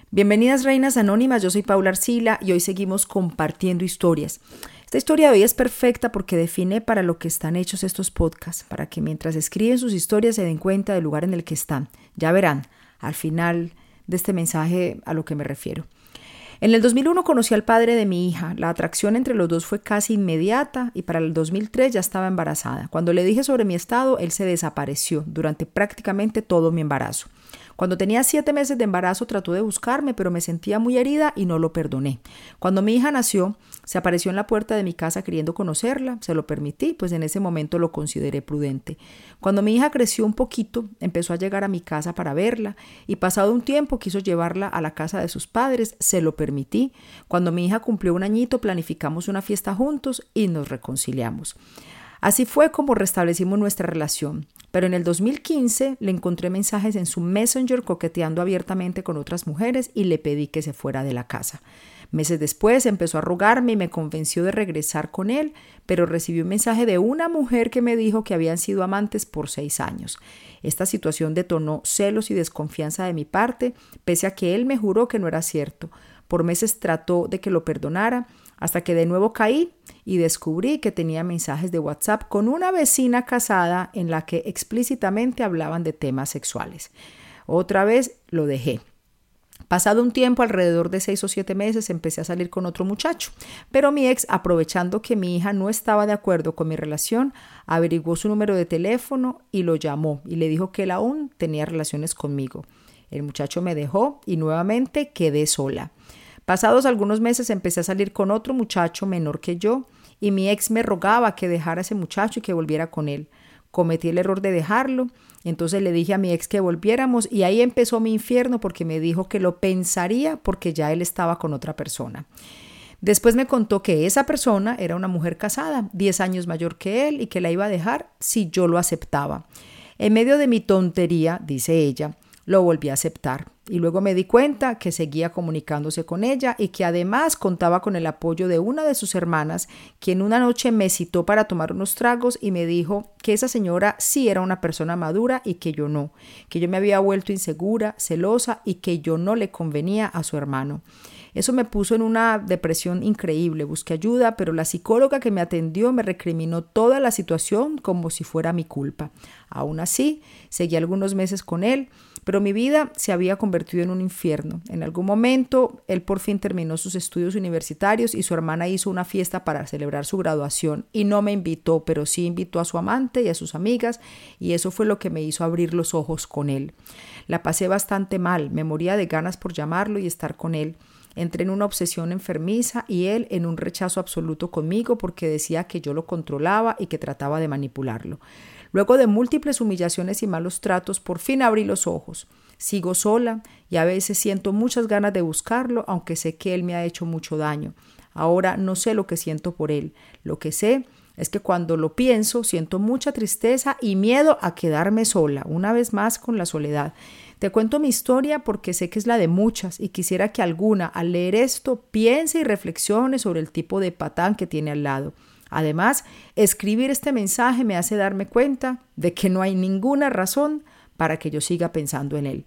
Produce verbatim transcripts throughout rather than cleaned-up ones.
Bienvenidas Reinas Anónimas, yo soy Paula Arcila y hoy seguimos compartiendo historias. Esta historia de hoy es perfecta porque define para lo que están hechos estos podcasts, para que mientras escriben sus historias se den cuenta del lugar en el que están. Ya verán al final de este mensaje a lo que me refiero. En el dos mil uno conocí al padre de mi hija. La atracción entre los dos fue casi inmediata y para el dos mil tres ya estaba embarazada. Cuando le dije sobre mi estado, él se desapareció durante prácticamente todo mi embarazo. Cuando tenía siete meses de embarazo trató de buscarme, pero me sentía muy herida y no lo perdoné. Cuando mi hija nació, se apareció en la puerta de mi casa queriendo conocerla. Se lo permití, pues en ese momento lo consideré prudente. Cuando mi hija creció un poquito, empezó a llegar a mi casa para verla y pasado un tiempo quiso llevarla a la casa de sus padres. Se lo permití. Cuando mi hija cumplió un añito, planificamos una fiesta juntos y nos reconciliamos. Así fue como restablecimos nuestra relación. Pero en el dos mil quince le encontré mensajes en su Messenger coqueteando abiertamente con otras mujeres y le pedí que se fuera de la casa. Meses después empezó a rogarme y me convenció de regresar con él, pero recibí un mensaje de una mujer que me dijo que habían sido amantes por seis años. Esta situación detonó celos y desconfianza de mi parte, pese a que él me juró que no era cierto. Por meses trató de que lo perdonara, hasta que de nuevo caí y descubrí que tenía mensajes de WhatsApp con una vecina casada en la que explícitamente hablaban de temas sexuales. Otra vez lo dejé. Pasado un tiempo, alrededor de seis o siete meses, empecé a salir con otro muchacho, pero mi ex, aprovechando que mi hija no estaba de acuerdo con mi relación, averiguó su número de teléfono y lo llamó y le dijo que él aún tenía relaciones conmigo. El muchacho me dejó y nuevamente quedé sola. Pasados algunos meses empecé a salir con otro muchacho menor que yo y mi ex me rogaba que dejara a ese muchacho y que volviera con él. Cometí el error de dejarlo, entonces le dije a mi ex que volviéramos y ahí empezó mi infierno porque me dijo que lo pensaría porque ya él estaba con otra persona. Después me contó que esa persona era una mujer casada, diez años mayor que él y que la iba a dejar si yo lo aceptaba. En medio de mi tontería, dice ella, lo volví a aceptar y luego me di cuenta que seguía comunicándose con ella y que además contaba con el apoyo de una de sus hermanas, quien una noche me citó para tomar unos tragos y me dijo que esa señora sí era una persona madura y que yo no, que yo me había vuelto insegura, celosa y que yo no le convenía a su hermano. Eso me puso en una depresión increíble. Busqué ayuda, pero la psicóloga que me atendió me recriminó toda la situación como si fuera mi culpa. Aún así, seguí algunos meses con él, pero mi vida se había convertido en un infierno. En algún momento, él por fin terminó sus estudios universitarios y su hermana hizo una fiesta para celebrar su graduación y no me invitó, pero sí invitó a su amante y a sus amigas y eso fue lo que me hizo abrir los ojos con él. La pasé bastante mal, me moría de ganas por llamarlo y estar con él. Entré en una obsesión enfermiza y él en un rechazo absoluto conmigo porque decía que yo lo controlaba y que trataba de manipularlo. Luego de múltiples humillaciones y malos tratos, por fin abrí los ojos. Sigo sola y a veces siento muchas ganas de buscarlo, aunque sé que él me ha hecho mucho daño. Ahora no sé lo que siento por él. Lo que sé es que cuando lo pienso siento mucha tristeza y miedo a quedarme sola, una vez más con la soledad. Te cuento mi historia porque sé que es la de muchas y quisiera que alguna, al leer esto, piense y reflexione sobre el tipo de patán que tiene al lado. Además, escribir este mensaje me hace darme cuenta de que no hay ninguna razón para que yo siga pensando en él.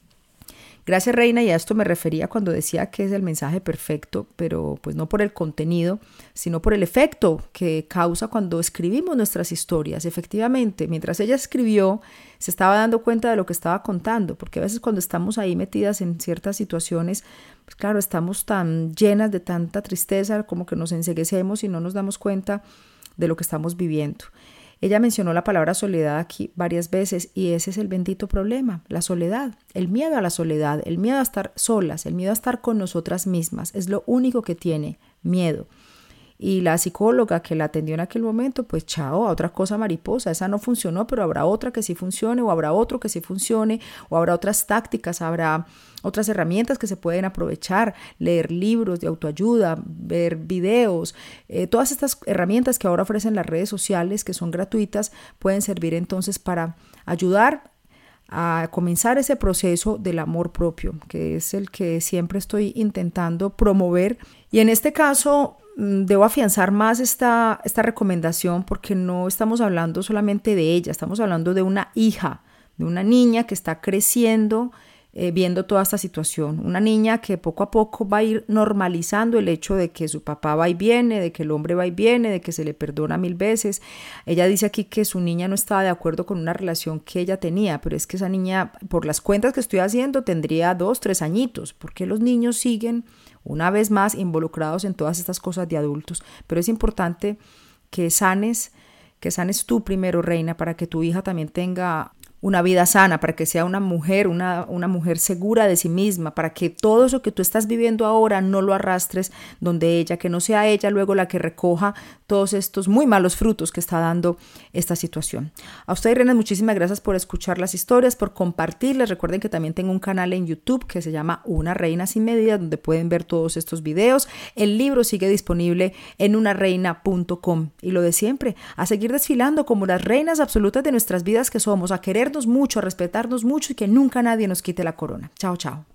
Gracias, Reina, y a esto me refería cuando decía que es el mensaje perfecto, pero pues no por el contenido, sino por el efecto que causa cuando escribimos nuestras historias. Efectivamente, mientras ella escribió, se estaba dando cuenta de lo que estaba contando, porque a veces cuando estamos ahí metidas en ciertas situaciones, pues claro, estamos tan llenas de tanta tristeza como que nos enceguecemos y no nos damos cuenta de lo que estamos viviendo. Ella mencionó la palabra soledad aquí varias veces y ese es el bendito problema, la soledad, el miedo a la soledad, el miedo a estar solas, el miedo a estar con nosotras mismas, es lo único que tiene, miedo. Y la psicóloga que la atendió en aquel momento, pues chao, a otra cosa mariposa, esa no funcionó, pero habrá otra que sí funcione, o habrá otro que sí funcione, o habrá otras tácticas, habrá otras herramientas que se pueden aprovechar, leer libros de autoayuda, ver videos, eh, todas estas herramientas que ahora ofrecen las redes sociales, que son gratuitas, pueden servir entonces para ayudar a comenzar ese proceso del amor propio, que es el que siempre estoy intentando promover. Y en este caso, debo afianzar más esta, esta recomendación porque no estamos hablando solamente de ella, estamos hablando de una hija, de una niña que está creciendo eh, viendo toda esta situación. Una niña que poco a poco va a ir normalizando el hecho de que su papá va y viene, de que el hombre va y viene, de que se le perdona mil veces. Ella dice aquí que su niña no estaba de acuerdo con una relación que ella tenía, pero es que esa niña, por las cuentas que estoy haciendo, tendría dos, tres añitos. ¿Por qué los niños siguen una vez más involucrados en todas estas cosas de adultos? Pero es importante que sanes, que sanes tú primero, reina, para que tu hija también tenga una vida sana, para que sea una mujer, una, una mujer segura de sí misma, para que todo eso que tú estás viviendo ahora no lo arrastres donde ella, que no sea ella luego la que recoja todos estos muy malos frutos que está dando esta situación. A ustedes, reinas, muchísimas gracias por escuchar las historias, por compartirlas. Recuerden que también tengo un canal en YouTube que se llama Una Reina Sin Medida, donde pueden ver todos estos videos. El libro sigue disponible en una reina punto com. Y lo de siempre, a seguir desfilando como las reinas absolutas de nuestras vidas que somos, a querernos mucho, a respetarnos mucho y que nunca nadie nos quite la corona. Chao, chao.